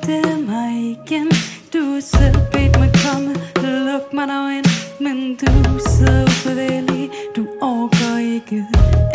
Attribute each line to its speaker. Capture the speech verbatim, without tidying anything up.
Speaker 1: hente mig igen. Du selv bedt mig komme, luk mig dog ind. Men du sidder ubevægelig, du overgår ikke